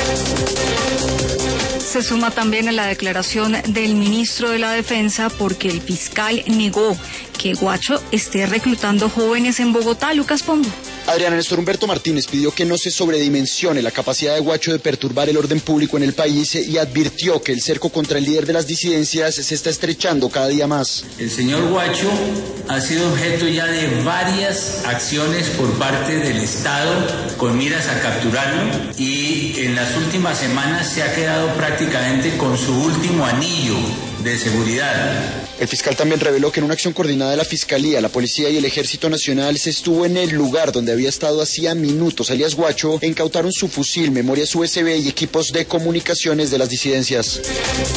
Se suma también a la declaración del ministro de la Defensa porque el fiscal negó que Guacho esté reclutando jóvenes en Bogotá. Lucas Pombo. Adriana, Néstor Humberto Martínez pidió que no se sobredimensione la capacidad de Guacho de perturbar el orden público en el país y advirtió que el cerco contra el líder de las disidencias se está estrechando cada día más. El señor Guacho ha sido objeto ya de varias acciones por parte del Estado con miras a capturarlo y en las últimas semanas se ha quedado prácticamente con su último anillo de seguridad. El fiscal también reveló que en una acción coordinada de la Fiscalía, la Policía y el Ejército Nacional se estuvo en el lugar donde había estado hacía minutos alias Guacho e incautaron su fusil, memorias USB y equipos de comunicaciones de las disidencias.